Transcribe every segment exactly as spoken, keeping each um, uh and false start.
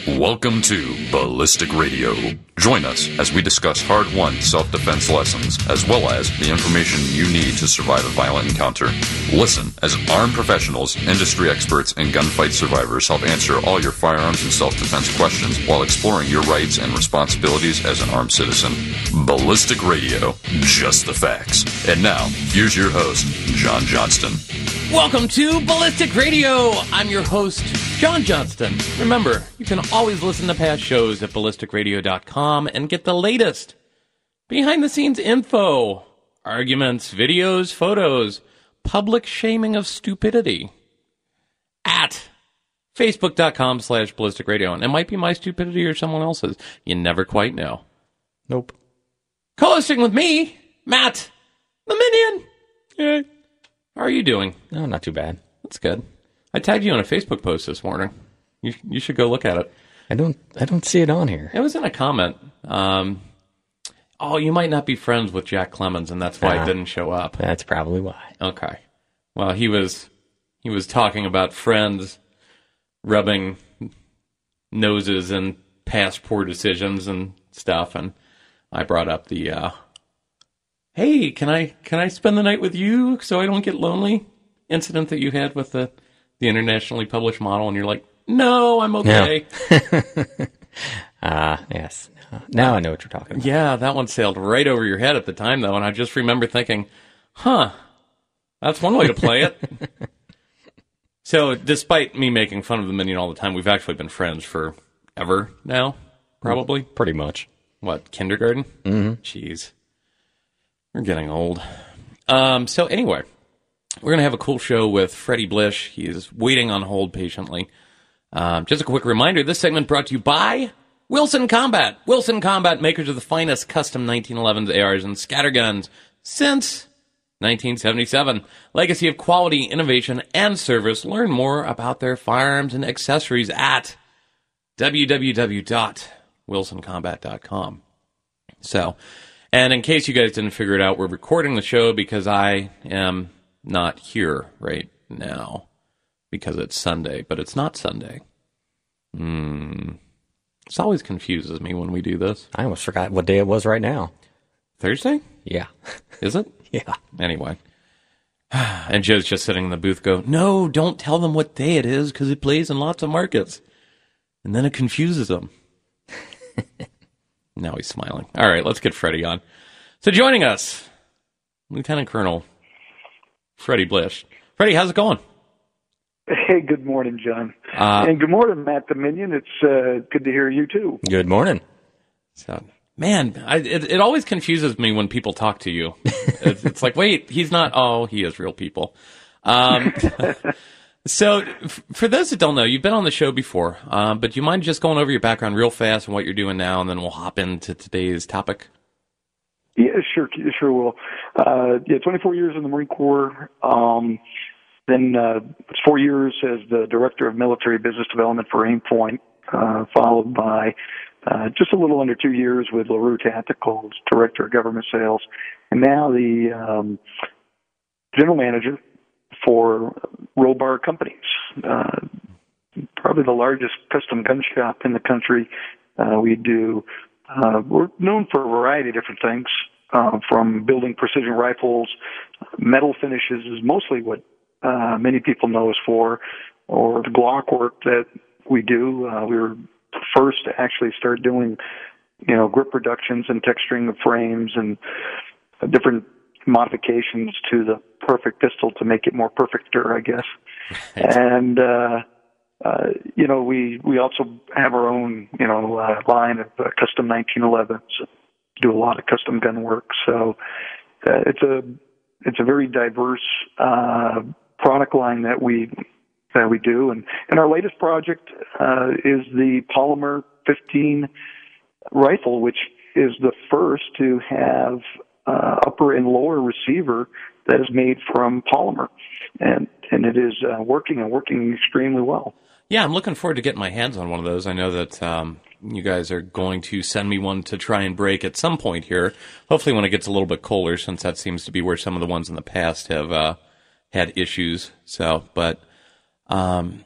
Welcome to Ballistic Radio. Join us as we discuss hard-won self-defense lessons, as well as the information you need to survive a violent encounter. Listen as armed professionals, industry experts, and gunfight survivors help answer all your firearms and self-defense questions while exploring your rights and responsibilities as an armed citizen. Ballistic Radio, just the facts. And now, here's your host, John Johnston. Welcome to Ballistic Radio. I'm your host, John Johnston. Remember, you can always listen to past shows at ballistic radio dot com and get the latest behind-the-scenes info, arguments, videos, photos, public shaming of stupidity at facebook.com slash ballistic radio. And it might be my stupidity or someone else's. You never quite know. Nope. Co-hosting with me, Matt, the Minion. Yay. How are you doing? No, not too bad. That's good. I tagged you on a Facebook post this morning. You you should go look at it. I don't I don't see it on here. It was in a comment. Um, oh, you might not be friends with Jack Clemens, and that's why uh, it didn't show up. That's probably why. Okay. Well, he was he was talking about friends rubbing noses and past poor decisions and stuff, and I brought up the uh, hey, can I can I spend the night with you so I don't get lonely incident that you had with the the internationally published model, and you're like, no, I'm okay. Ah, uh, yes. Now I know what you're talking about. Yeah, that one sailed right over your head at the time, though, and I just remember thinking, huh, that's one way to play it. So, despite me making fun of the Minion all the time, we've actually been friends forever now, probably. Pretty much. What, kindergarten? Mm-hmm. Jeez. We're getting old. Um, so, anyway, we're going to have a cool show with Freddie Blish. He is waiting on hold patiently. Um, just a quick reminder, this segment brought to you by Wilson Combat. Wilson Combat, makers of the finest custom nineteen elevens, A Rs, and scatterguns since nineteen seventy-seven. Legacy of quality, innovation, and service. Learn more about their firearms and accessories at w w w dot wilson combat dot com. So, and in case you guys didn't figure it out, we're recording the show because I am not here right now. Because it's Sunday, but it's not Sunday. Hmm. This always confuses me when we do this. I almost forgot what day it was right now. Thursday? Yeah. Is it? Yeah. Anyway. And Joe's just sitting in the booth go, no, don't tell them what day it is because it plays in lots of markets. And then it confuses them. Now he's smiling. All right, let's get Freddie on. So joining us, Lieutenant Colonel Freddie Blish. Freddie, how's it going? Hey, good morning, John. Uh, and good morning, Matt the Minion. It's uh, good to hear you, too. Good morning. So, man, I, it, it always confuses me when people talk to you. It's, it's like, wait, he's not, oh, he is real people. Um, so, f- for those that don't know, you've been on the show before, uh, but do you mind just going over your background real fast and what you're doing now, and then we'll hop into today's topic? Yeah, sure, sure will. Uh, yeah, twenty-four years in the Marine Corps. Um Then uh, four years as the Director of Military Business Development for Aimpoint, uh, followed by uh, just a little under two years with LaRue Tactical as Director of Government Sales, and now the um, General Manager for Rollbar Companies, uh, probably the largest custom gun shop in the country. Uh, we do, uh, we're known for a variety of different things, uh, from building precision rifles, metal finishes is mostly what Uh, many people know us for, or the Glock work that we do. Uh, we were first to actually start doing, you know, grip reductions and texturing of frames and uh, different modifications to the perfect pistol to make it more perfecter, I guess. And, uh, uh, you know, we, we also have our own, you know, uh, line of uh, custom nineteen elevens, do a lot of custom gun work. So uh, it's a, it's a very diverse, uh, product line that we that we do, and, and our latest project uh, is the Polymer fifteen rifle, which is the first to have uh, upper and lower receiver that is made from polymer, and and it is uh, working and working extremely well. Yeah, I'm looking forward to getting my hands on one of those. I know that um, you guys are going to send me one to try and break at some point here. Hopefully, when it gets a little bit colder, since that seems to be where some of the ones in the past have. Uh, had issues. So, but, um,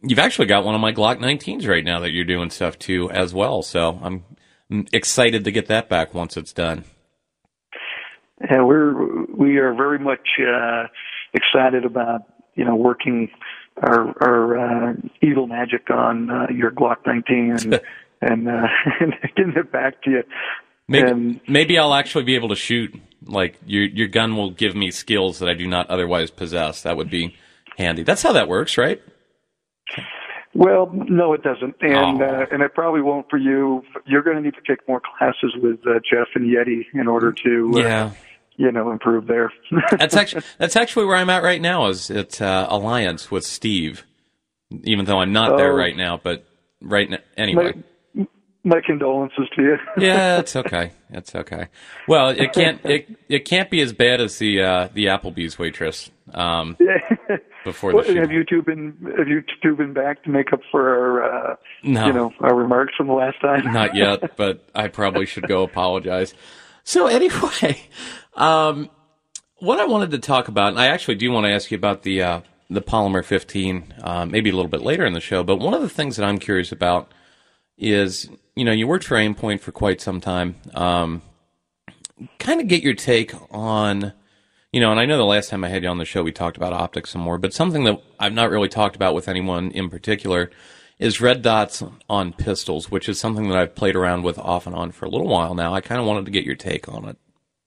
you've actually got one of my Glock nineteens right now that you're doing stuff to as well. So I'm excited to get that back once it's done. And we're we are very much uh, excited about you know working our, our uh, evil magic on uh, your Glock nineteen and and, uh, and getting it back to you. Maybe and, maybe I'll actually be able to shoot. Like your your gun will give me skills that I do not otherwise possess. That would be handy. That's how that works, right? Well, no, it doesn't, and oh. uh, and it probably won't for you. You're going to need to take more classes with uh, Jeff and Yeti in order to, uh, yeah, you know, improve there. that's actually that's actually where I'm at right now. Is at uh, Alliance with Steve, even though I'm not oh, there right now. But right now, anyway. My, my condolences to you. Yeah, it's okay. It's okay. Well, it can't it it can't be as bad as the uh, the Applebee's waitress. Um, yeah. Before the well, shoot. Have you two been have you two been back to make up for our uh, no. you know our remarks from the last time? Not yet, but I probably should go apologize. So anyway, um, what I wanted to talk about, and I actually do want to ask you about the uh, the Polymer fifteen, uh, maybe a little bit later in the show. But one of the things that I'm curious about is, you know, you worked for Aimpoint for quite some time. Um, kind of get your take on, you know, and I know the last time I had you on the show, we talked about optics some more, but something that I've not really talked about with anyone in particular is red dots on pistols, which is something that I've played around with off and on for a little while now. I kind of wanted to get your take on it.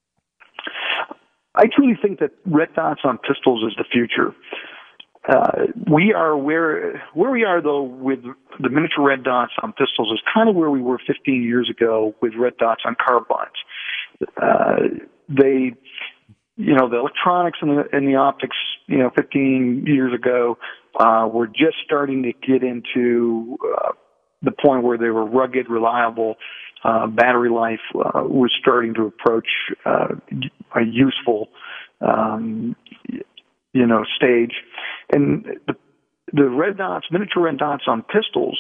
I truly think that red dots on pistols is the future. Uh, we are where where we are though with the miniature red dots on pistols is kind of where we were fifteen years ago with red dots on carbines. Uh, they, you know, the electronics and the, and the optics, you know, fifteen years ago, uh, were just starting to get into uh, the point where they were rugged, reliable. Uh, battery life uh, was starting to approach uh, a useful, um, you know, stage. And the, the red dots, miniature red dots on pistols,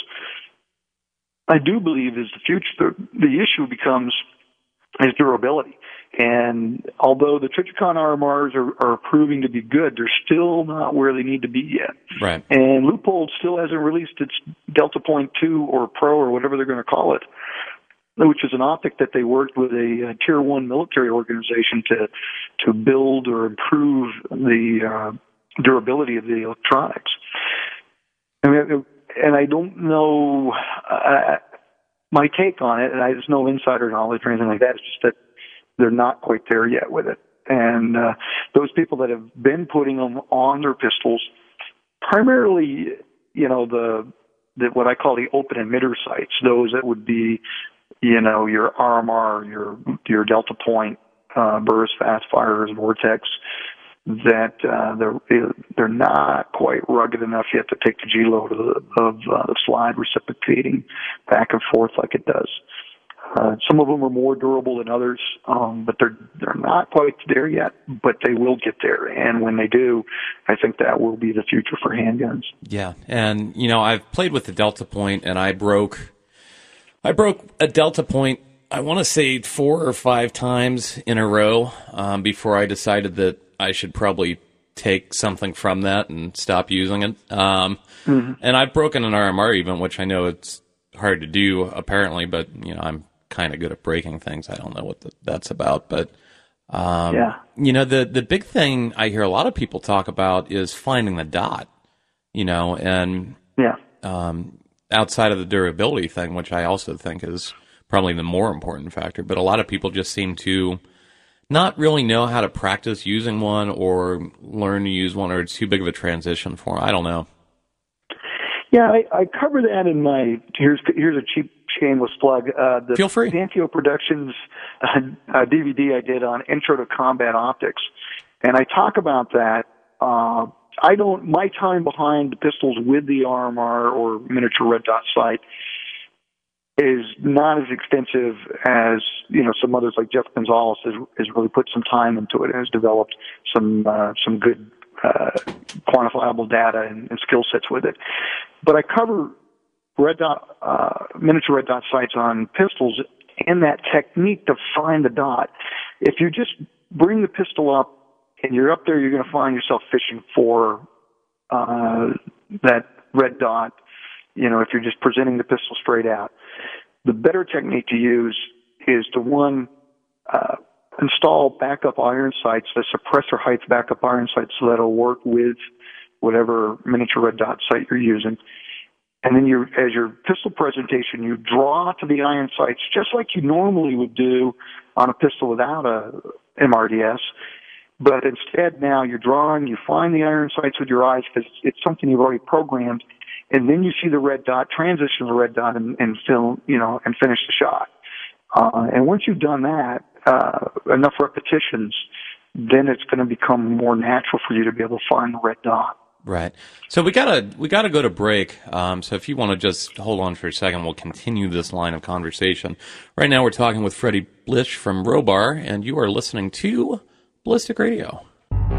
I do believe is the future. The, the issue becomes is durability. And although the Trijicon R M Rs are, are proving to be good, they're still not where they need to be yet. Right. And Leupold still hasn't released its Delta Point two or Pro or whatever they're going to call it, which is an optic that they worked with a, a tier one military organization to to build or improve the uh, durability of the electronics. I mean, and I don't know uh, my take on it, and I, there's no insider knowledge or anything like that. It's just that they're not quite there yet with it. And uh, those people that have been putting them on their pistols, primarily, you know, the, the what I call the open emitter sites, those that would be, you know, your R M R, your your Delta Point, uh, Burris Fast Firers, Vortex, that uh, they're they're not quite rugged enough yet to take the G load of, the, of uh, the slide reciprocating back and forth like it does. Uh, some of them are more durable than others, um, but they're they're not quite there yet. But they will get there, and when they do, I think that will be the future for handguns. Yeah, and you know, I've played with the Delta Point, and I broke. I broke a Delta Point, I want to say four or five times in a row um, before I decided that I should probably take something from that and stop using it. Um, mm-hmm. And I've broken an R M R even, which I know it's hard to do apparently, but you know, I'm kind of good at breaking things. I don't know what the, that's about, but um, yeah. you know, the the big thing I hear a lot of people talk about is finding the dot. You know, and yeah. Um, outside of the durability thing, which I also think is probably the more important factor, but a lot of people just seem to not really know how to practice using one or learn to use one, or it's too big of a transition for them. I don't know. Yeah, I, I cover that in my, here's here's a cheap shameless plug. Uh, the Feel free. Dantio Productions uh, uh, D V D I did on Intro to Combat Optics, and I talk about that. Uh, I don't, my time behind the pistols with the R M R or miniature red dot sight is not as extensive as, you know, some others like Jeff Gonzalez has, has really put some time into it and has developed some, uh, some good, uh, quantifiable data and, and skill sets with it. But I cover red dot, uh, miniature red dot sights on pistols and that technique to find the dot. If you just bring the pistol up, and you're up there, you're going to find yourself fishing for uh, that red dot, you know, if you're just presenting the pistol straight out. The better technique to use is to, one, uh, install backup iron sights, the suppressor heights backup iron sights, so that it'll work with whatever miniature red dot sight you're using. And then you, as your pistol presentation, you draw to the iron sights just like you normally would do on a pistol without a M R D S. But instead now you're drawing, you find the iron sights with your eyes because it's something you've already programmed, and then you see the red dot, transition to the red dot, and, and film, you know, and finish the shot. Uh, and once you've done that, uh, enough repetitions, then it's going to become more natural for you to be able to find the red dot. Right. So we gotta we gotta go to break. Um, so if you want to just hold on for a second, we'll continue this line of conversation. Right now, we're talking with Freddie Blish from Robar, and you are listening to Ballistic Radio.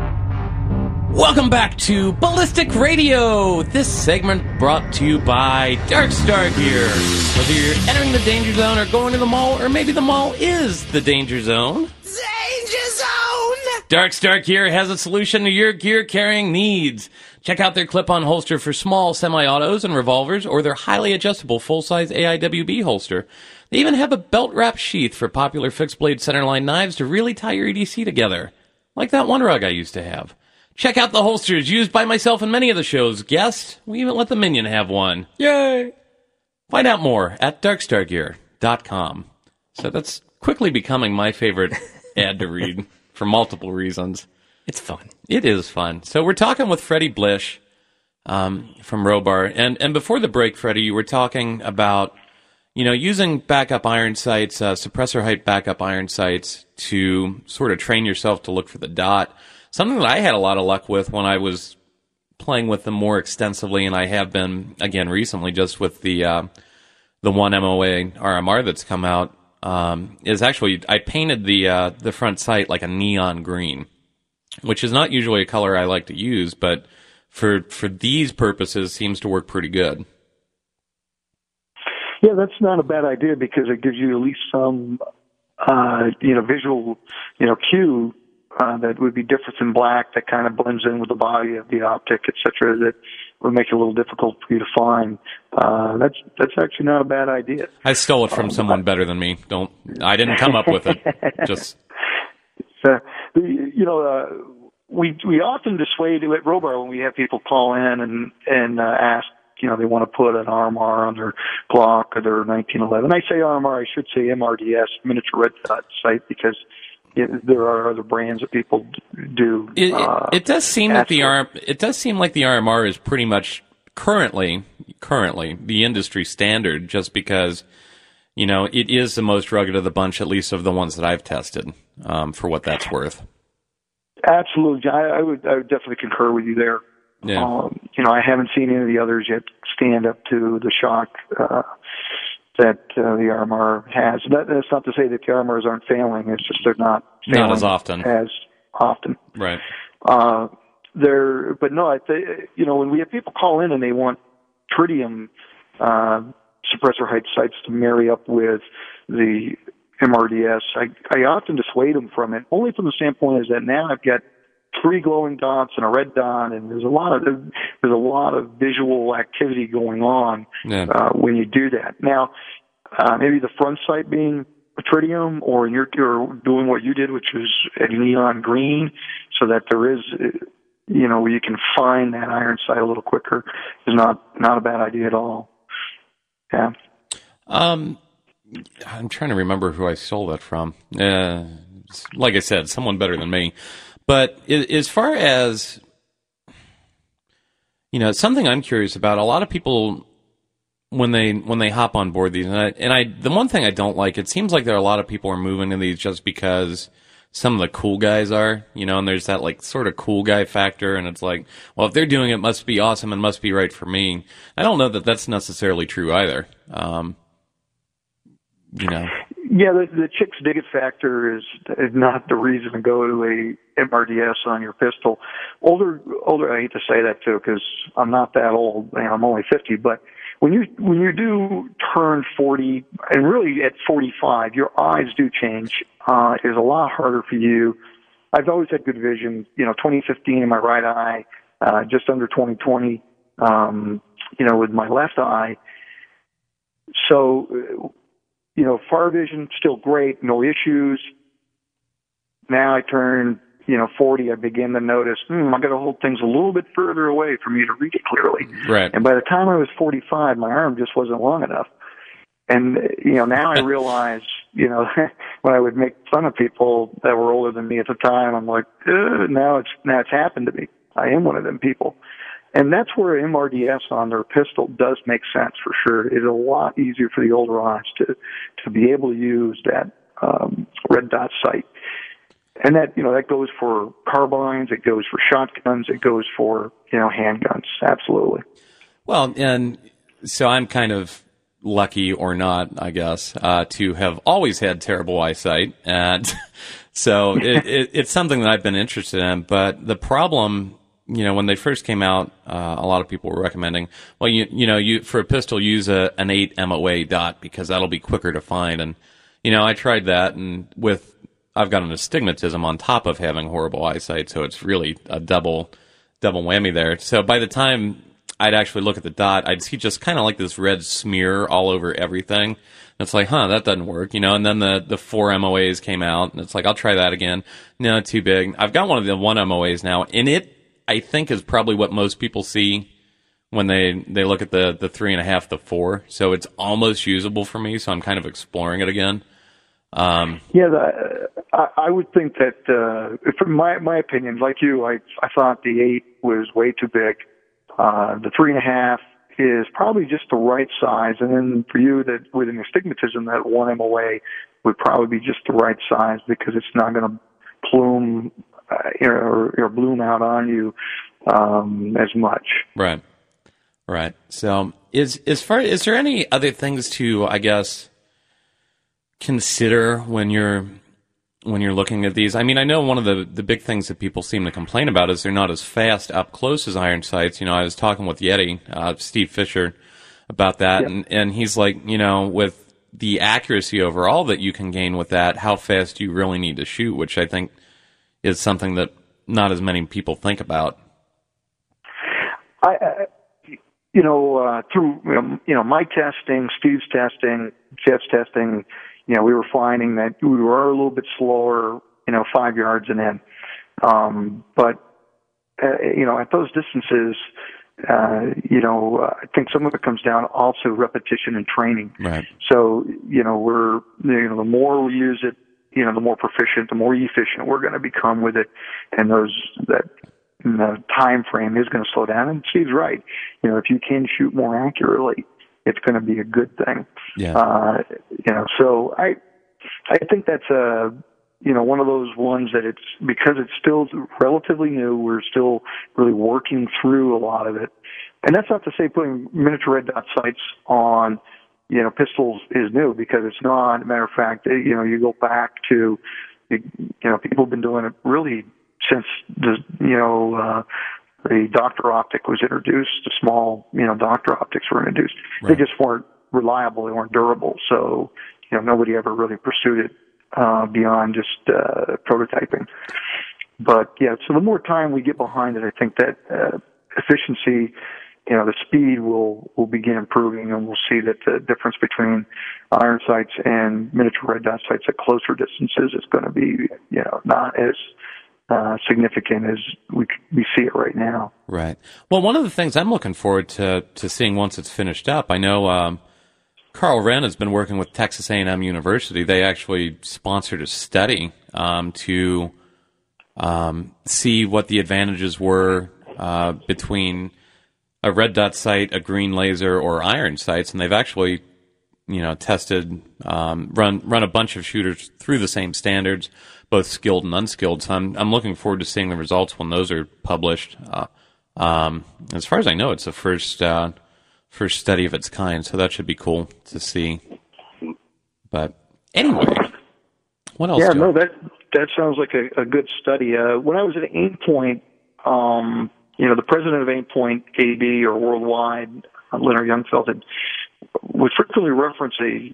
Welcome back to Ballistic Radio. This segment brought to you by Dark Star Gear. Whether you're entering the danger zone or going to the mall, or maybe the mall is the danger zone. Danger Zone! Dark Star Gear has a solution to your gear carrying needs. Check out their clip-on holster for small semi-autos and revolvers, or their highly adjustable full-size A I W B holster. They even have a belt-wrap sheath for popular fixed-blade centerline knives to really tie your E D C together. Like that one rug I used to have. Check out the holsters used by myself and many of the show's guests. We even let the Minion have one. Yay! Find out more at dark star gear dot com. So that's quickly becoming my favorite ad to read for multiple reasons. It's fun. It is fun. So we're talking with Freddie Blish um, from Robar. And, and before the break, Freddie, you were talking about, you know, using backup iron sights, uh, suppressor height backup iron sights to sort of train yourself to look for the dot. Something that I had a lot of luck with when I was playing with them more extensively, and I have been, again, recently, just with the uh, the one M O A R M R that's come out, um, is actually, I painted the uh, the front sight like a neon green, which is not usually a color I like to use, but for for these purposes seems to work pretty good. Yeah, that's not a bad idea because it gives you at least some, uh, you know, visual, you know, cue uh, that would be different than black that kind of blends in with the body of the optic, et cetera, that would make it a little difficult for you to find. Uh, that's that's actually not a bad idea. I stole it from um, someone better than me. Don't I didn't come up with it. Just so, you know, uh, we we often dissuade at Robar when we have people call in and and uh, ask, you know, they want to put an R M R on their Glock or their nineteen eleven. I say R M R, I should say M R D S, miniature red dot sight, because it, there are other brands that people do. It, uh, it, it does seem that the R it does seem like the R M R is pretty much currently currently the industry standard, just because, you know, it is the most rugged of the bunch, at least of the ones that I've tested, um, for what that's worth. Absolutely, I, I would I would definitely concur with you there. Yeah. Um, you know, I haven't seen any of the others yet stand up to the shock uh, that uh, the R M R has. That, that's not to say that the R M Rs aren't failing. It's just they're not failing not as often. As often. Right. Uh, they're, but no, I th- you know, when we have people call in and they want tritium uh, suppressor height sights to marry up with the M R D S, I, I often dissuade them from it, only from the standpoint is that now I've got three glowing dots and a red dot, and there's a lot of there's a lot of visual activity going on yeah. uh, when you do that. Now, uh, maybe the front sight being a tritium, or you're, you're doing what you did, which was a neon green, so that there is, you know, you can find that iron sight a little quicker, is not not a bad idea at all. Yeah. Um, I'm trying to remember who I stole that from. Uh, like I said, someone better than me. But as far as, you know, something I'm curious about, a lot of people, when they when they hop on board these, and I, and I the one thing I don't like, it seems like there are a lot of people are moving to these just because some of the cool guys are, you know, and there's that, like, sort of cool guy factor, and it's like, well, if they're doing it, it must be awesome and must be right for me. I don't know that that's necessarily true either. Um, you know. Yeah, the, the chicks dig it factor is, is not the reason to go to a M R D S on your pistol. Older, older. I hate to say that too, because I'm not that old. You know, I'm only fifty. But when you when you do turn forty, and really at forty-five, your eyes do change. Uh, it's a lot harder for you. I've always had good vision. You know, twenty fifteen in my right eye, uh, just under twenty twenty. Um, you know, with my left eye. So, you know, far vision, still great, no issues. Now I turn, you know, forty, I begin to notice, hmm, I got to hold things a little bit further away for me to read it clearly. Right. And by the time I was forty-five, my arm just wasn't long enough. And, you know, now I realize, you know, when I would make fun of people that were older than me at the time, I'm like, uh, now it's, now it's happened to me. I am one of them people. And that's where M R D S on their pistol does make sense for sure. It's a lot easier for the older eyes to, to be able to use that, um, red dot sight. And that, you know, that goes for carbines, it goes for shotguns, it goes for, you know, handguns. Absolutely. Well, and so I'm kind of lucky or not, I guess, uh, to have always had terrible eyesight. And so it, it, it's something that I've been interested in. But the problem, you know, when they first came out, uh, a lot of people were recommending, well, you, you know, you, for a pistol, use a, an eight M O A dot because that'll be quicker to find. And, you know, I tried that, and with, I've got an astigmatism on top of having horrible eyesight, so it's really a double, double whammy there. So by the time I'd actually look at the dot, I'd see just kind of like this red smear all over everything. And it's like, huh, that doesn't work, you know. And then the, the four M O As came out, and it's like, I'll try that again. No, too big. I've got one of the one M O As now, and it, I think, is probably what most people see when they, they look at the, the three and a half, the four. So it's almost usable for me, so I'm kind of exploring it again. Um, yeah, the, I, I would think that, uh, from my, my opinion, like you, I, I thought the eight was way too big. Uh, the three and a half is probably just the right size. And then for you that with an astigmatism, that one M O A would probably be just the right size because it's not going to plume, uh, or, or bloom out on you, um, as much. Right. Right. So is, as far, is there any other things to, I guess, consider when you're when you're looking at these? I mean, I know one of the, the big things that people seem to complain about is they're not as fast up close as iron sights. You know, I was talking with Yeti, uh, Steve Fisher, about that, yep. and, and he's like, you know, with the accuracy overall that you can gain with that, how fast do you really need to shoot, which I think is something that not as many people think about. I, uh, you know, uh, through, you know, my testing, Steve's testing, Jeff's testing, you know, we were finding that we were a little bit slower, you know, five yards and in. Um, but, uh, you know, at those distances, uh, you know, uh, I think some of it comes down also repetition and training. Right. So, you know, we're, you know, the more we use it, you know, the more proficient, the more efficient we're going to become with it. And those, that, the time frame is going to slow down. And Steve's right. You know, if you can shoot more accurately, it's going to be a good thing. Yeah. Uh, you know, so I, I think that's a, you know, one of those ones that it's, because it's still relatively new, we're still really working through a lot of it. And that's not to say putting miniature red dot sights on, you know, pistols is new, because it's not. As a matter of fact, you know, you go back to, you know, people have been doing it really since the, you know, uh, the Doctor optic was introduced, the small, you know, Doctor optics were introduced. Right. They just weren't reliable, they weren't durable, so, you know, nobody ever really pursued it uh, beyond just uh, prototyping. But, yeah, so the more time we get behind it, I think that uh, efficiency, you know, the speed will, will begin improving, and we'll see that the difference between iron sights and miniature red dot sights at closer distances is going to be, you know, not as Uh, significant as we we see it right now. Right. Well, one of the things I'm looking forward to to seeing once it's finished up, I know um, Carl Wren has been working with Texas A and M University. They actually sponsored a study um, to um, see what the advantages were uh, between a red dot sight, a green laser, or iron sights, and they've actually, you know, tested, um, run run a bunch of shooters through the same standards, both skilled and unskilled. So I'm I'm looking forward to seeing the results when those are published. Uh, um, as far as I know, it's the first uh, first study of its kind, so that should be cool to see. But anyway, what else? Yeah, Joe? no, that that sounds like a, a good study. Uh, when I was at Aimpoint, um, you know, the president of Aimpoint A B or worldwide, Leonard Youngfeld, had, would frequently reference a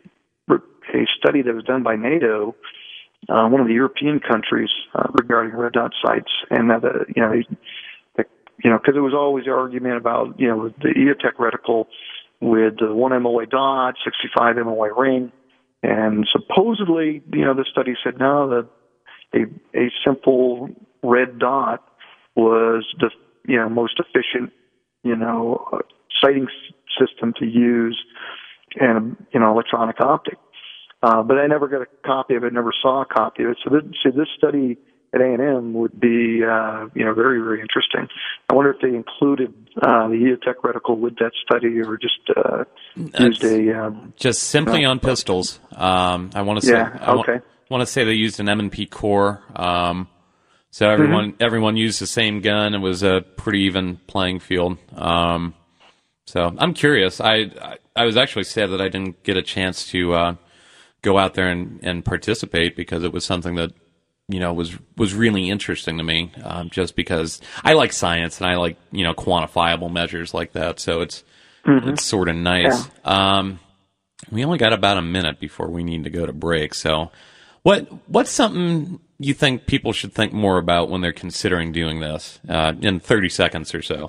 a study that was done by NATO. Uh, one of the European countries uh, regarding red dot sights, and that uh, you know he, you know, because there was always the argument about, you know, the EOTech reticle with the one M O A dot, sixty-five M O A ring, and supposedly, you know, the study said no, that a a simple red dot was the, you know, most efficient, you know, uh, sighting s- system to use, and you know, electronic optic. Uh, but I never got a copy of it, never saw a copy of it. So this, so this study at A and M would be, uh, you know, very, very interesting. I wonder if they included uh, the EOTech reticle with that study, or just uh, used a um, just simply uh, on pistols. Um, I want to say, yeah, I okay. want to say they used an M and P core. Um, so everyone, Mm-hmm. everyone used the same gun. It was a pretty even playing field. Um, so I'm curious. I, I, I was actually sad that I didn't get a chance to uh, go out there and, and participate, because it was something that, you know, was was really interesting to me, um, just because I like science and I like, you know, quantifiable measures like that. So it's mm-hmm. it's sort of nice. Yeah. Um, we only got about a minute before we need to go to break. So what what's something you think people should think more about when they're considering doing this uh, in thirty seconds or so?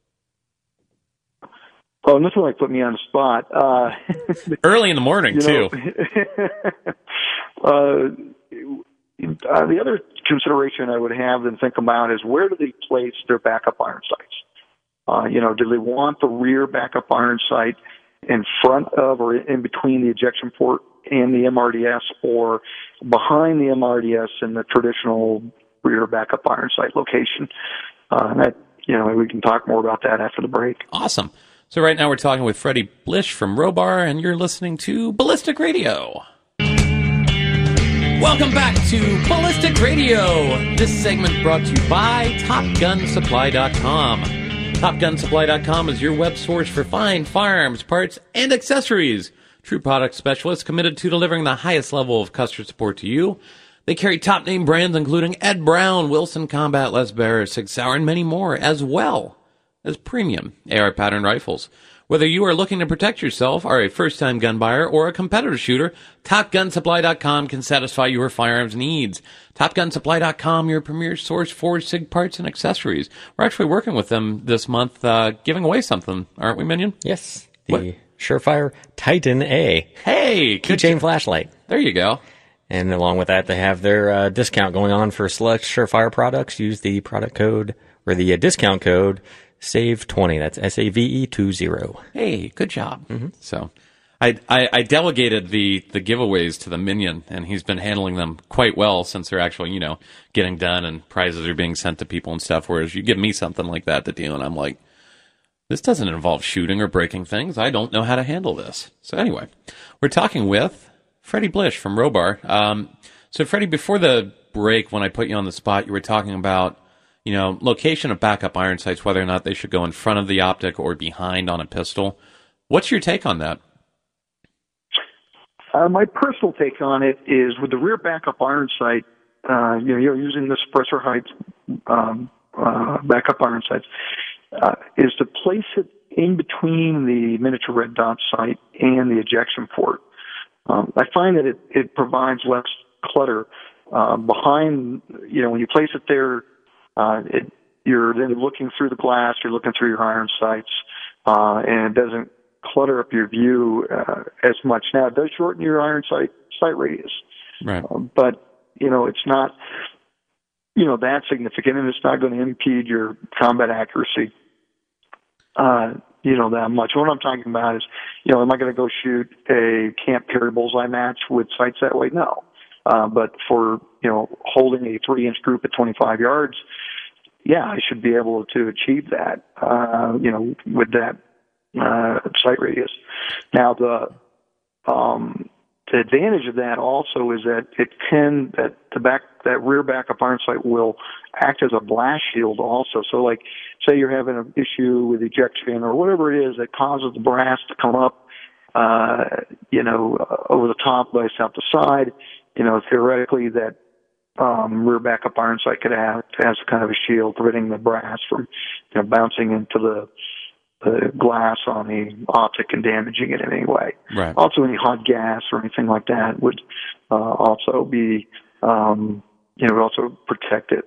Oh, nothing like put me on the spot. Uh, Early in the morning, too. uh, uh, the other consideration I would have them think about is, where do they place their backup iron sights? Uh, you know, do they want the rear backup iron sight in front of or in between the ejection port and the M R D S, or behind the M R D S in the traditional rear backup iron sight location? Uh, and that, you know, we can talk more about that after the break. Awesome. So right now we're talking with Freddie Blish from Robar, and you're listening to Ballistic Radio. Welcome back to Ballistic Radio. This segment brought to you by Top Gun Supply dot com. Top Gun Supply dot com is your web source for fine firearms, parts, and accessories. True product specialists committed to delivering the highest level of customer support to you. They carry top-name brands including Ed Brown, Wilson Combat, Les Bear, Sig Sauer, and many more, as well as premium A R pattern rifles. Whether you are looking to protect yourself, are a first-time gun buyer, or a competitive shooter, Top Gun Supply dot com can satisfy your firearms needs. Top Gun Supply dot com, your premier source for SIG parts and accessories. We're actually working with them this month, uh, giving away something, aren't we, Minion? Yes, the what? Surefire Titan A. Hey! Keychain flashlight. There you go. And along with that, they have their uh, discount going on for select Surefire products. Use the product code, or the uh, discount code, save twenty. That's S A V E two zero. Hey, good job. Mm-hmm. So I, I, I delegated the, the giveaways to the Minion, and he's been handling them quite well since they're actually, you know, getting done and prizes are being sent to people and stuff, whereas you give me something like that to do, and I'm like, this doesn't involve shooting or breaking things. I don't know how to handle this. So anyway, we're talking with Freddie Blish from Robar. Um, so Freddie, before the break, when I put you on the spot, you were talking about, you know, location of backup iron sights, whether or not they should go in front of the optic or behind on a pistol. What's your take on that? Uh, my personal take on it is, with the rear backup iron sight, uh, you know, you're using the suppressor height um, uh, backup iron sights, uh, is to place it in between the miniature red dot sight and the ejection port. Um, I find that it, it provides less clutter uh, behind, you know, when you place it there. Uh, it, you're then looking through the glass, you're looking through your iron sights, uh, and it doesn't clutter up your view uh, as much. Now, it does shorten your iron sight sight radius, right? Uh, but you know, it's not, you know, that significant, and it's not going to impede your combat accuracy, uh, you know, that much. What I'm talking about is, you know, am I going to go shoot a camp carry bullseye match with sights that way? No. Uh, but for, you know, holding a three-inch group at twenty-five yards, yeah, I should be able to achieve that, uh, you know, with that uh, sight radius. Now, the um, the advantage of that also is that it can, that the back, that rear backup iron sight will act as a blast shield also. So, like, say you're having an issue with ejection or whatever it is that causes the brass to come up, uh, you know, over the top, vice out the side. You know, theoretically, that um, rear backup iron sight could act as kind of a shield, preventing the brass from, you know, bouncing into the, the glass on the optic and damaging it in any way. Right. Also, any hot gas or anything like that would uh, also be, um, you know, also protect it.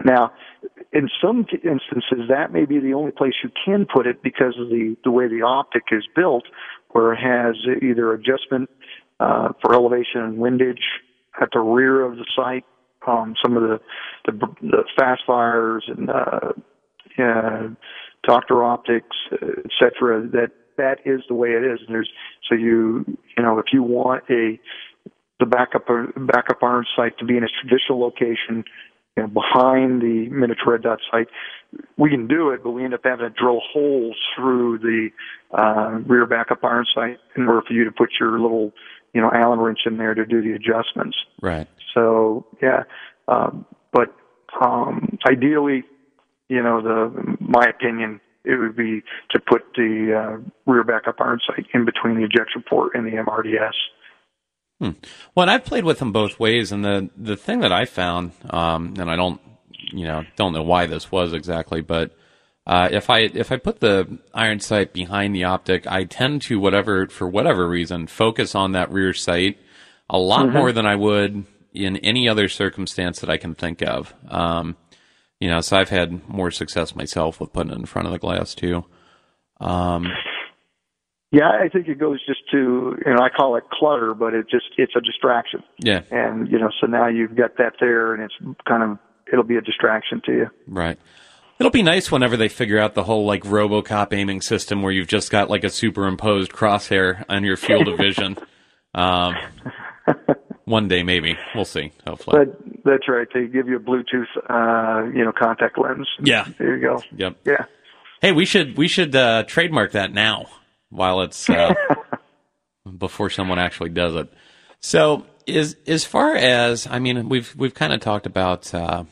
Now, in some instances, that may be the only place you can put it because of the, the way the optic is built, where it has either adjustment uh, for elevation and windage at the rear of the sight. Um, some of the, the, the fast fires and uh, uh, Doctor Optics, et cetera, that that is the way it is. And there's so you you know if you want a the backup backup iron sight to be in a traditional location, you know, behind the miniature red dot sight, we can do it, but we end up having to drill holes through the uh, rear backup iron sight in order for you to put your little, you know, Allen wrench in there to do the adjustments. Right. So, yeah, um, but um, ideally, you know, the my opinion, it would be to put the uh, rear backup iron sight in between the ejection port and the M R D S. Hmm. Well, and I've played with them both ways, and the, the thing that I found, um, and I don't, you know, don't know why this was exactly, but uh, if I if I put the iron sight behind the optic, I tend to whatever for whatever reason focus on that rear sight a lot mm-hmm. more than I would in any other circumstance that I can think of. Um, you know, so I've had more success myself with putting it in front of the glass too. Um, Yeah, I think it goes just to, you know, I call it clutter, but it just, it's a distraction. Yeah. And, you know, so now you've got that there and it's kind of, it'll be a distraction to you. Right. It'll be nice whenever they figure out the whole, like, RoboCop aiming system where you've just got, like, a superimposed crosshair on your field of vision. um, one day, maybe. We'll see, hopefully. But that's right. They give you a Bluetooth, uh, you know, contact lens. Yeah. There you go. Yep. Yeah. Hey, we should, we should uh, trademark that now. While it's uh, before someone actually does it. So, is as far as I mean, we've we've kind of talked about uh,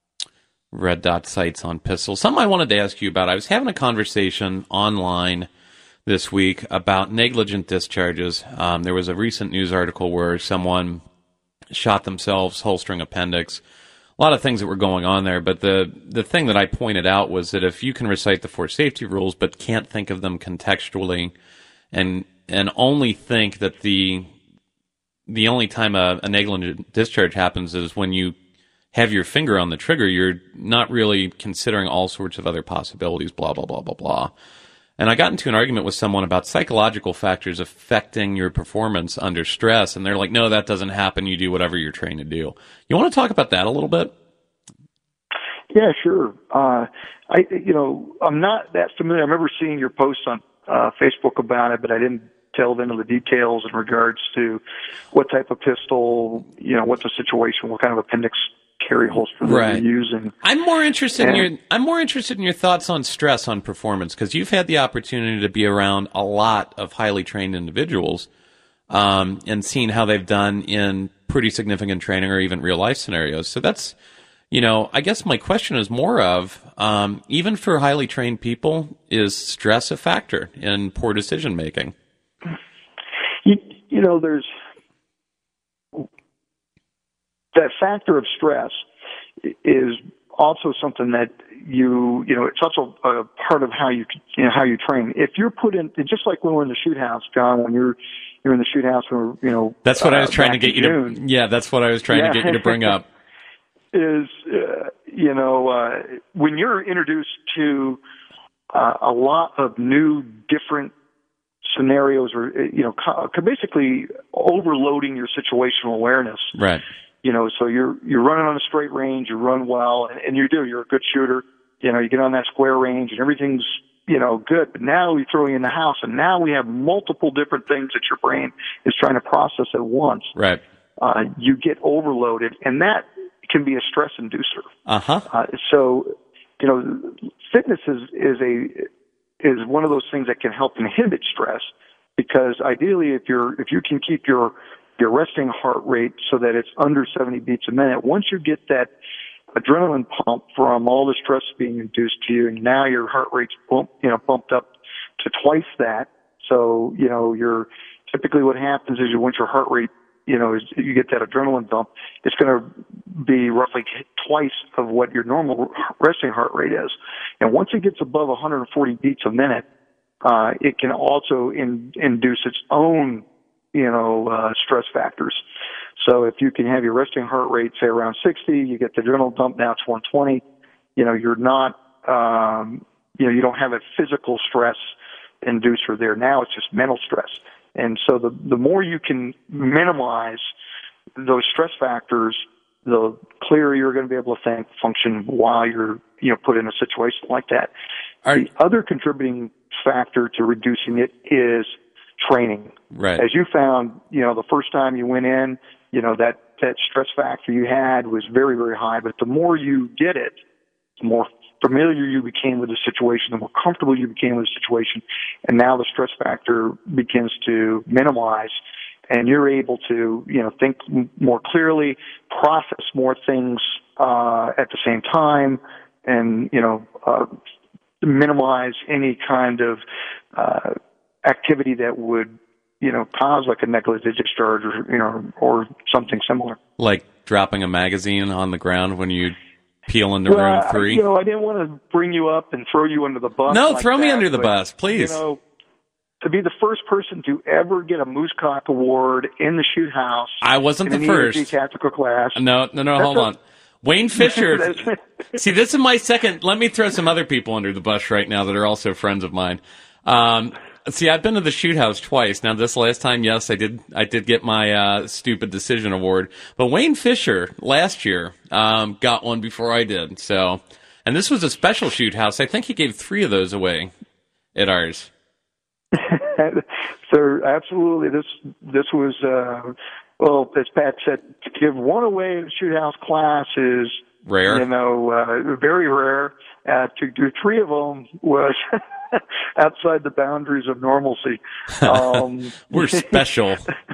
red dot sights on pistols. Something I wanted to ask you about. I was having a conversation online this week about negligent discharges. Um, there was a recent news article where someone shot themselves holstering appendix. A lot of things that were going on there, but the the thing that I pointed out was that if you can recite the four safety rules but can't think of them contextually, and and only think that the the only time a, a negligent discharge happens is when you have your finger on the trigger, you're not really considering all sorts of other possibilities, blah, blah, blah, blah, blah. And I got into an argument with someone about psychological factors affecting your performance under stress, and they're like, no, that doesn't happen. You do whatever you're trained to do. You want to talk about that a little bit? Yeah, sure. Uh, I, you know, I'm not that familiar. I remember seeing your posts on uh, Facebook about it, but I didn't delve into the details in regards to what type of pistol, you know, what's the situation, what kind of appendix carry holster that right. you're using. I'm more interested and, in your I'm more interested in your thoughts on stress on performance, because you've had the opportunity to be around a lot of highly trained individuals um, and seen how they've done in pretty significant training or even real life scenarios. So that's, you know, I guess my question is more of um, even for highly trained people, is stress a factor in poor decision making? You, you know, there's that factor of stress is also something that you, you know, it's also a part of how you, you know, how you train. If you're put in, just like when we're in the shoot house, John, when you're, you're in the shoot house, when we're, you know, that's what uh, I was trying to get you June, to, yeah, that's what I was trying yeah. to get you to bring up. Is, uh, you know, uh, when you're introduced to uh, a lot of new, different scenarios, or, you know, basically overloading your situational awareness. Right. You know, so you're you're running on a straight range, you run well, and, and you do. You're a good shooter. You know, you get on that square range, and everything's, you know, good. But now we throw you in the house, and now we have multiple different things that your brain is trying to process at once. Right. Uh, you get overloaded, and that can be a stress inducer. Uh-huh. Uh, so, you know, fitness is is a is one of those things that can help inhibit stress, because ideally, if you're if you can keep your your resting heart rate so that it's under seventy beats a minute, once you get that adrenaline pump from all the stress being induced to you, and now your heart rate's bump, you know, bumped up to twice that. So, you know, you're typically what happens is once your heart rate, you know, is you get that adrenaline bump, it's going to be roughly twice of what your normal resting heart rate is. And once it gets above one hundred forty beats a minute, uh, it can also in, induce its own, you know, uh, stress factors. So if you can have your resting heart rate, say, around sixty, you get the adrenal dump, now it's one twenty, you know, you're not, um, you know, you don't have a physical stress inducer there. Now it's just mental stress. And so the, the more you can minimize those stress factors, the clearer you're going to be able to think, function while you're, you know, put in a situation like that. Are, the other contributing factor to reducing it is training. Right. As you found, you know, the first time you went in, you know, that, that stress factor you had was very, very high. But the more you did it, the more familiar you became with the situation, the more comfortable you became with the situation. And now the stress factor begins to minimize, and you're able to, you know, think more clearly, process more things uh, at the same time, and, you know, uh, minimize any kind of uh, activity that would, you know, cause like a negligent discharge or, you know, or something similar. Like dropping a magazine on the ground when you peel into well, room three? You know, I didn't want to bring you up and throw you under the bus. No, like throw me that, under the but, bus, please. You know, to be the first person to ever get a Moosecock Award in the shoot house. I wasn't in the an first. E M T tactical class. No, no, no, That's hold a, on. Wayne Fisher. See, this is my second. Let me throw some other people under the bus right now that are also friends of mine. Um, see, I've been to the shoot house twice. Now, this last time, yes, I did. I did get my uh, stupid decision award. But Wayne Fisher last year um, got one before I did. So, and this was a special shoot house. I think he gave three of those away at ours. So, absolutely, this this was. Uh, Well, as Pat said, to give one away in a shoot house class is rare. You know, uh, very rare. Uh, to do three of them was outside the boundaries of normalcy. Um, We're special.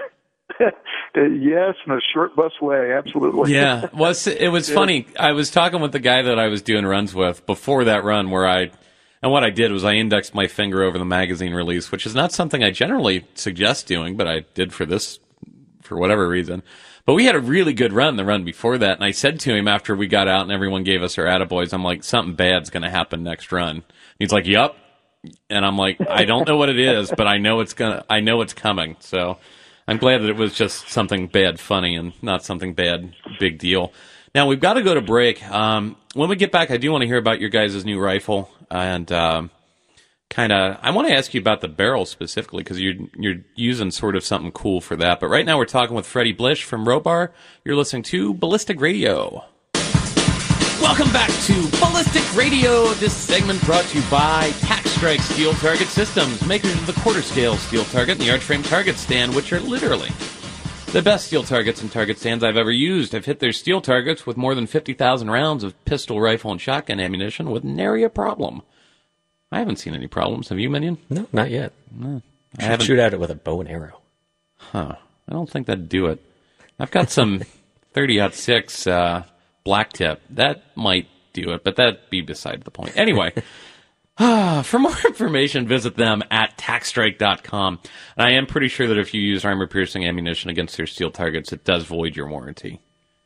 Yes, in a short bus way, absolutely. Yeah, well, it was funny. I was talking with the guy that I was doing runs with before that run, where I, and what I did was I indexed my finger over the magazine release, which is not something I generally suggest doing, but I did for this. For whatever reason. But we had a really good run the run before that, and I said to him after we got out and everyone gave us our attaboys, I'm like, something bad's going to happen next run. He's like, yup. And I'm like, I don't know what it is, but I know it's gonna, I know it's coming. So I'm glad that it was just something bad funny and not something bad big deal. Now, we've got to go to break. Um, when we get back, I do want to hear about your guys' new rifle, and um, kind of, I want to ask you about the barrel specifically, because you're, you're using sort of something cool for that. But right now we're talking with Freddie Blish from Robar. You're listening to Ballistic Radio. Welcome back to Ballistic Radio. This segment brought to you by Tac Strike Steel Target Systems, makers of the quarter scale steel target and the arch frame target stand, which are literally the best steel targets and target stands I've ever used. I've hit their steel targets with more than fifty thousand rounds of pistol, rifle, and shotgun ammunition with nary a problem. I haven't seen any problems. Have you, Minion? No, not yet. No. I Should haven't. shoot at it with a bow and arrow. Huh. I don't think that'd do it. I've got some thirty aught six uh, black tip. That might do it, but that'd be beside the point. Anyway, for more information, visit them at tac strike dot com. And I am pretty sure that if you use armor-piercing ammunition against their steel targets, it does void your warranty.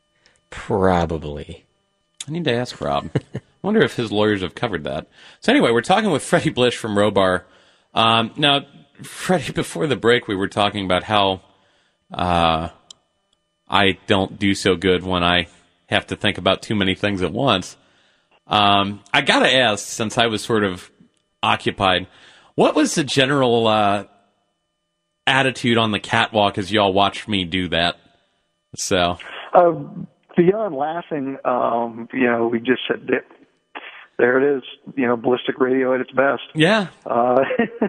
Probably. I need to ask Rob. I wonder if his lawyers have covered that. So anyway, we're talking with Freddie Blish from Robar. Um, now, Freddie, before the break, we were talking about how uh, I don't do so good when I have to think about too many things at once. Um, I got to ask, since I was sort of occupied, what was the general uh, attitude on the catwalk as y'all watched me do that? So, um, beyond laughing, um, you know, we just said that. There it is, you know, ballistic radio at its best. Yeah. Uh,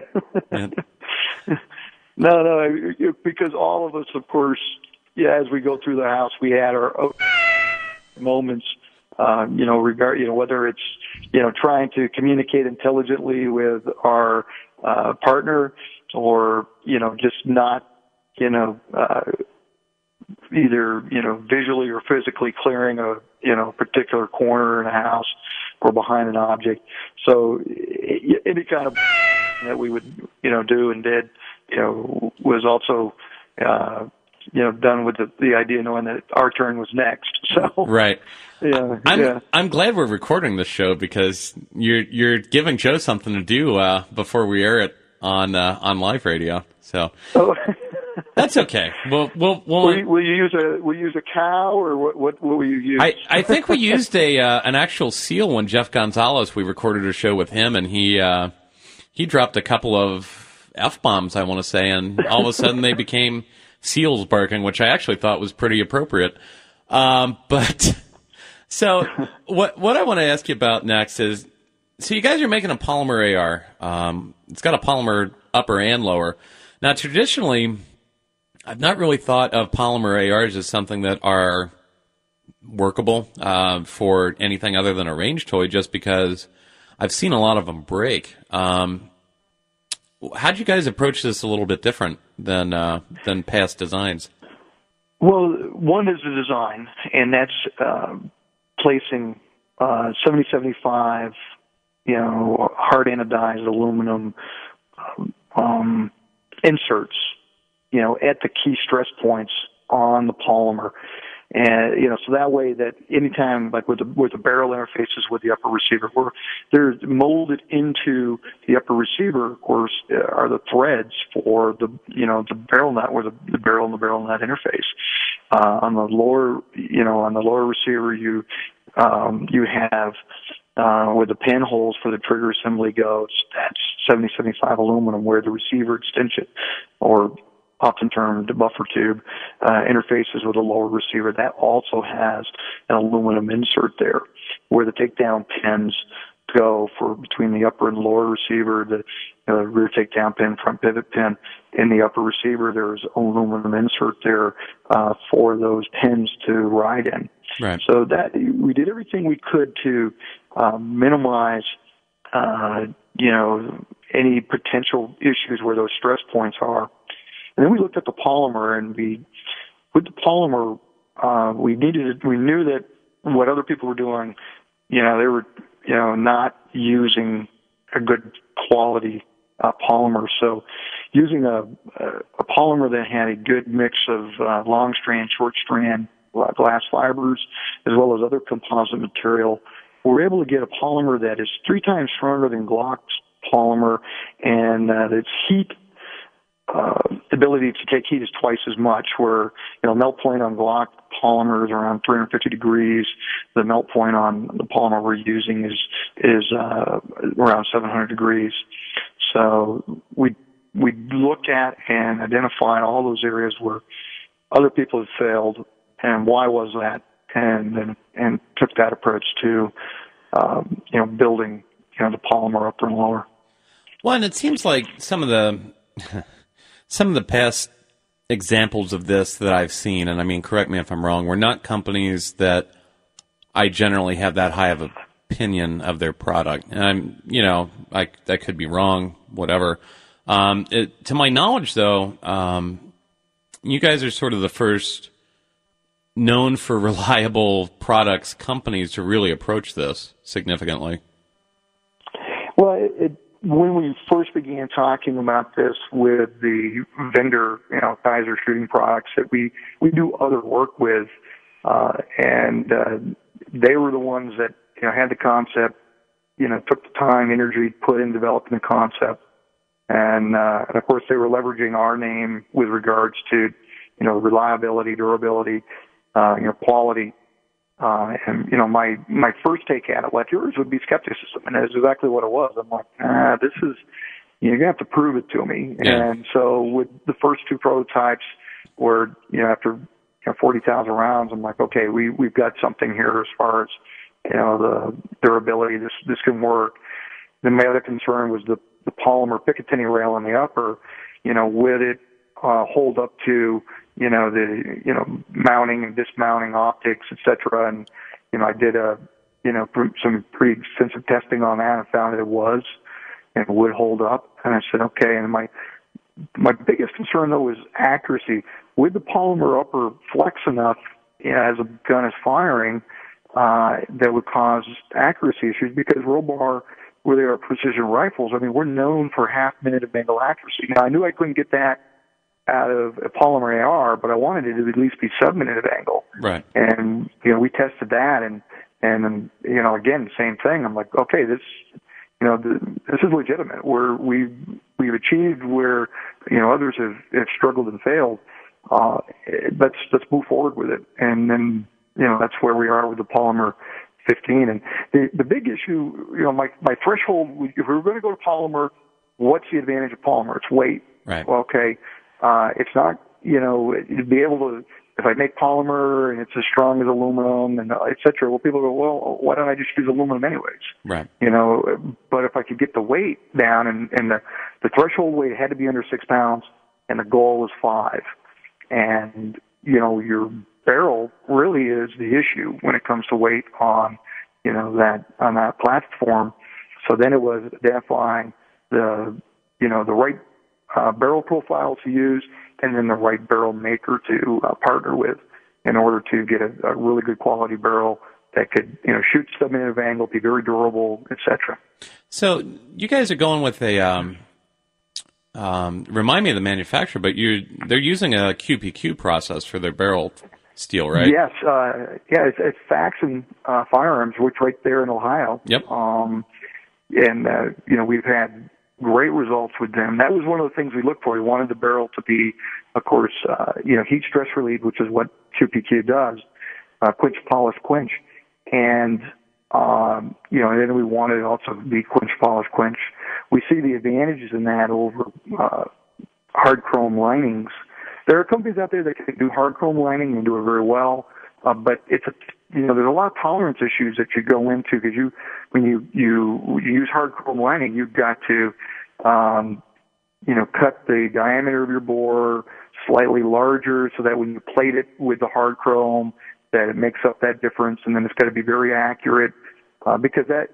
no, no, because all of us, of course, yeah, as we go through the house, we had our moments, um, you know, regard, you know, whether it's, you know, trying to communicate intelligently with our uh, partner, or, you know, just not, you know, uh, either, you know, visually or physically clearing a, you know, particular corner in a house or behind an object. So any kind of that we would, you know, do and did, you know, was also, uh, you know, done with the, the idea knowing that our turn was next. So right. Yeah. I'm, yeah. I'm glad we're recording this show, because you're, you're giving Joe something to do, uh, before we air it on, uh, on live radio. So, Oh. That's okay. Well, we'll, we'll will, you, will you use a will you use a cow or what? What, what will you use? I, I think we used a uh, an actual seal when Jeff Gonzalez. We recorded a show with him, and he uh, he dropped a couple of F bombs, I want to say, and all of a sudden they became seals barking, which I actually thought was pretty appropriate. Um, but so what what I want to ask you about next is, so you guys are making a polymer A R. Um, it's got a polymer upper and lower. Now, traditionally, I've not really thought of polymer A Rs as something that are workable uh, for anything other than a range toy, just because I've seen a lot of them break. Um, how'd you guys approach this a little bit different than uh, than past designs? Well, one is the design, and that's uh, placing uh, seventy seventy-five, you know, hard anodized aluminum um, inserts, you know, at the key stress points on the polymer. And, you know, so that way that anytime, like with the, with the barrel interfaces with the upper receiver, where they're molded into the upper receiver, of course, uh, are the threads for the, you know, the barrel nut, where the, the barrel and the barrel nut interface. Uh, on the lower, you know, on the lower receiver, you, um, you have, uh, where the pinholes for the trigger assembly goes, that's seventy seventy-five aluminum, where the receiver extension, or often termed buffer tube, uh, interfaces with a lower receiver. That also has an aluminum insert there, where the takedown pins go for between the upper and lower receiver, the uh, rear takedown pin, front pivot pin. In the upper receiver, there's aluminum insert there uh, for those pins to ride in. Right. So that we did everything we could to uh, minimize, uh, you know, any potential issues where those stress points are. And then we looked at the polymer, and we, with the polymer, uh, we needed, we knew that what other people were doing, you know, they were, you know, not using a good quality uh, polymer. So using a, a polymer that had a good mix of uh, long strand, short strand glass fibers, as well as other composite material, we're able to get a polymer that is three times stronger than Glock's polymer, and uh, its heat Uh, ability to take heat is twice as much, where, you know, melt point on Glock polymer is around three hundred fifty degrees. The melt point on the polymer we're using is, is, uh, around seven hundred degrees. So we, we looked at and identified all those areas where other people had failed, and why was that, and, and, and took that approach to, um, you know, building, you know, the polymer upper and lower. Well, and it seems like some of the, Some of the past examples of this that I've seen, and I mean, correct me if I'm wrong, were not companies that I generally have that high of an opinion of their product. And I'm, you know, I, I could be wrong, whatever. Um, it, to my knowledge, though, um, you guys are sort of the first known for reliable products companies to really approach this significantly. Well, it, it when we first began talking about this with the vendor, you know, Kaiser Shooting Products that we, we do other work with, uh, and, uh, they were the ones that, you know, had the concept, you know, took the time, energy, put in developing the concept. And, uh, and of course they were leveraging our name with regards to, you know, reliability, durability, uh, you know, quality. Uh, and, you know, my, my first take at it, like yours, would be skepticism. And that's exactly what it was. I'm like, ah, this is, you're going to have to prove it to me. Yeah. And so with the first two prototypes were, you know, after you know, forty thousand rounds, I'm like, okay, we, we've got something here as far as, you know, the durability. This, this can work. Then my other concern was the, the polymer Picatinny rail in the upper, you know, would it, uh, hold up to, you know, the, you know, mounting and dismounting optics, et cetera. And, you know, I did a, you know, some pretty extensive testing on that and found that it was and would hold up. And I said, okay. And my, my biggest concern though was accuracy. Would the polymer upper flex enough, you know, as a gun is firing, uh, that would cause accuracy issues? Because Robar, where they are precision rifles, I mean, we're known for half minute of angle accuracy. Now, I knew I couldn't get that out of a polymer A R, but I wanted it to at least be sub-minute of angle. Right. And, you know, we tested that, and, and, you know, again, same thing. I'm like, okay, this, you know, the, this is legitimate. We're, we, we've achieved where, you know, others have, have struggled and failed. Uh, let's, let's move forward with it. And then, you know, that's where we are with the polymer fifteen. And the, the big issue, you know, my, my threshold, if we were going to go to polymer, what's the advantage of polymer? It's weight. Right. Well, okay. Uh, it's not, you know, to be able to, if I make polymer and it's as strong as aluminum and et cetera, well, people go, well, why don't I just use aluminum anyways? Right. You know, but if I could get the weight down, and, and the, the threshold weight had to be under six pounds, and the goal was five. And, you know, your barrel really is the issue when it comes to weight on, you know, that, on that platform. So then it was identifying the, you know, the right uh, barrel profile to use, and then the right barrel maker to uh, partner with in order to get a, a really good quality barrel that could, you know, shoot sub-minute angle, be very durable, et cetera. So you guys are going with a, um, um, remind me of the manufacturer, but you they're using a Q P Q process for their barrel steel, right? Yes, uh, yeah, it's, it's Faxon uh, Firearms, which right there in Ohio. Yep. Um, and uh, you know, we've had great results with them. That was one of the things we looked for. We wanted the barrel to be, of course, uh, you know, heat stress relieved, which is what Q P Q does, uh, quench, polish, quench. And, um, you know, and then we wanted it also to be quench, polish, quench. We see the advantages in that over uh, hard chrome linings. There are companies out there that can do hard chrome lining and do it very well, uh, but it's a, you know, there's a lot of tolerance issues that you go into because you, when you, you, you use hard chrome lining, you've got to, um, you know, cut the diameter of your bore slightly larger so that when you plate it with the hard chrome, that it makes up that difference, and then it's got to be very accurate, uh, because that,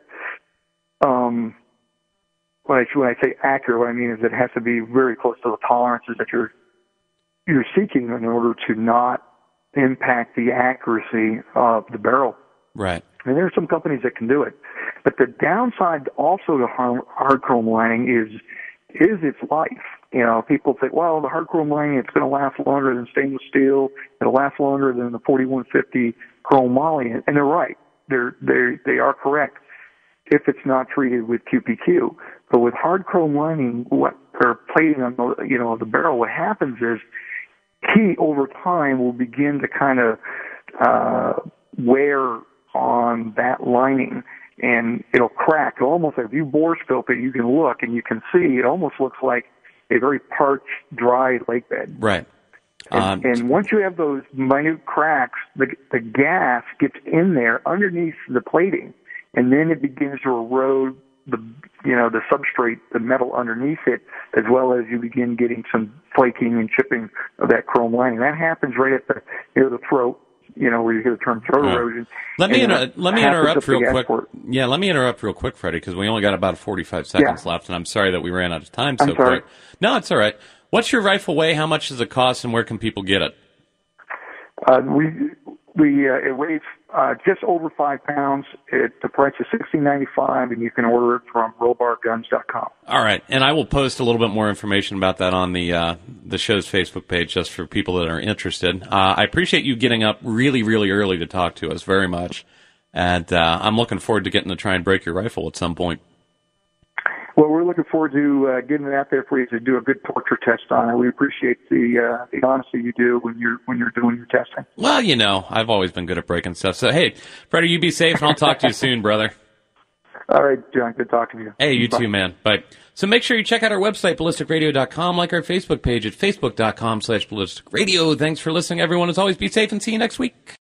um, when I, when I say accurate, what I mean is it has to be very close to the tolerances that you're, you're seeking in order to not impact the accuracy of the barrel. Right. And there are some companies that can do it. But the downside also to hard chrome lining is, is its life. You know, people think, well, the hard chrome lining, it's going to last longer than stainless steel. It'll last longer than the forty-one fifty chrome moly. And they're right. They're, they they are correct if it's not treated with Q P Q. But with hard chrome lining, what, or plating on the, you know, the barrel, what happens is heat over time will begin to kind of, uh, wear on that lining, and it'll crack. It'll almost like if you bore scope it, you can look and you can see it almost looks like a very parched, dry lake bed. Right. And, Um, and once you have those minute cracks, the, the gas gets in there underneath the plating, and then it begins to erode the, you know, the substrate, the metal underneath it, as well as you begin getting some flaking and chipping of that chrome lining. That happens right at the, near the throat, you know, where you hear the term throat Right. erosion. Let me And inter- that let me happens interrupt at the real gas quick. port. Yeah, let me interrupt real quick, Freddie, because we only got about forty-five seconds Yeah. left, and I'm sorry that we ran out of time I'm so sorry. quick. No, it's all right. What's your rifle weigh? How much does it cost, and where can people get it? Uh, we we uh, it weighs uh, just over five pounds. It, the price is sixteen ninety five, and you can order it from rollbar guns dot com. All right, and I will post a little bit more information about that on the uh, the show's Facebook page, just for people that are interested. Uh, I appreciate you getting up really, really early to talk to us very much, and uh, I'm looking forward to getting to try and break your rifle at some point. Well, we're looking forward to uh, getting it out there for you to do a good torture test on it. We appreciate the uh, the honesty you do when you're when you're doing your testing. Well, you know, I've always been good at breaking stuff. So, hey, Freddie, you be safe, and I'll talk to you soon, brother. All right, John. Good talking to you. Hey, you Bye. too, man. Bye. So make sure you check out our website, ballistic radio dot com, like our Facebook page at facebook dot com slash ballistic radio. Thanks for listening, everyone. As always, be safe and see you next week.